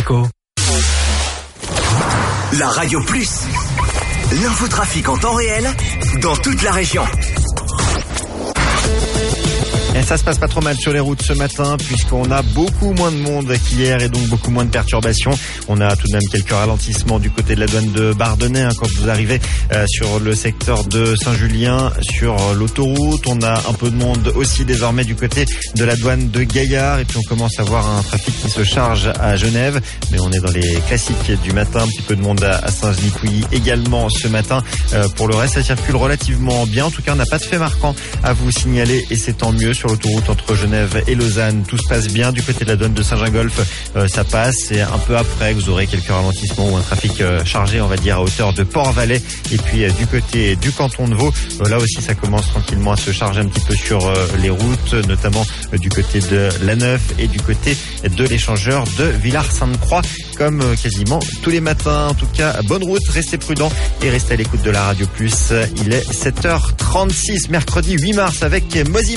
Éco. La Radio Plus. L'infotrafic en temps réel dans toute la région. Et ça se passe pas trop mal sur les routes ce matin puisqu'on a beaucoup moins de monde qu'hier et donc beaucoup moins de perturbations. On a tout de même quelques ralentissements du côté de la douane de Bardonnay quand vous arrivez sur le secteur de Saint-Julien, sur l'autoroute. On a un peu de monde aussi désormais du côté de la douane de Gaillard et puis on commence à voir un trafic qui se charge à Genève. Mais on est dans les classiques du matin, un petit peu de monde à Saint-Genis-Pouilly également ce matin. Pour le reste, ça circule relativement bien. En tout cas, on n'a pas de fait marquant à vous signaler et c'est tant mieux. Sur l'autoroute entre Genève et Lausanne, tout se passe bien. Du côté de la douane de Saint-Gingolph, ça passe. C'est un peu après que vous aurez quelques ralentissements ou un trafic chargé, on va dire, à hauteur de Port-Valais. Et puis du côté du canton de Vaud, là aussi ça commence tranquillement à se charger un petit peu sur les routes, notamment du côté de La Neuf et du côté de l'échangeur de Villars-Sainte-Croix, comme quasiment tous les matins. En tout cas, bonne route, restez prudents et restez à l'écoute de la Radio Plus. Il est 7h36, mercredi 8 mars avec Mozi.